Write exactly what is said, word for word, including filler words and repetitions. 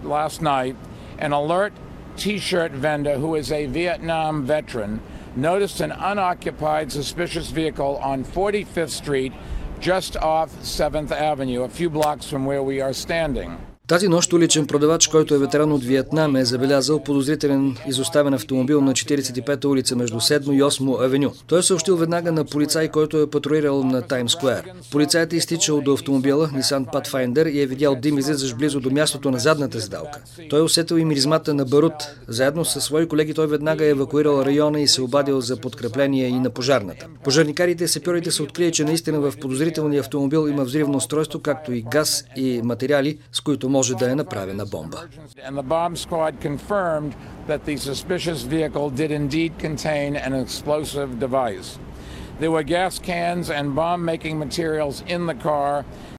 last night, an alert T-shirt vendor who is a Vietnam veteran noticed an unoccupied suspicious vehicle on forty-fifth Street just off seventh Avenue, a few blocks from where we are standing. Тази нощ уличен продавач, който е ветеран от Виетнам, е забелязал подозрителен изоставен автомобил на четиридесет и пета улица между седма и осма авеню. Той е съобщил веднага на полицай, който е патрулирал на Таймс Сквер. Полицаят е изтичал до автомобила Nissan Pathfinder и е видял дим излизащ близо до мястото на задната седалка. Той е усетил и миризмата на барут. Заедно със свои колеги той веднага е евакуирал района и се обадил за подкрепление и на пожарната. Пожарникарите и сапьорите са открили, че наистина в подозрителния автомобил има взривно устройство, както и газ и материали, с които може да е направена бомба. And the bomb squad confirmed that the suspicious vehicle did indeed contain an explosive device. There were gas cans and bomb-making materials in the car.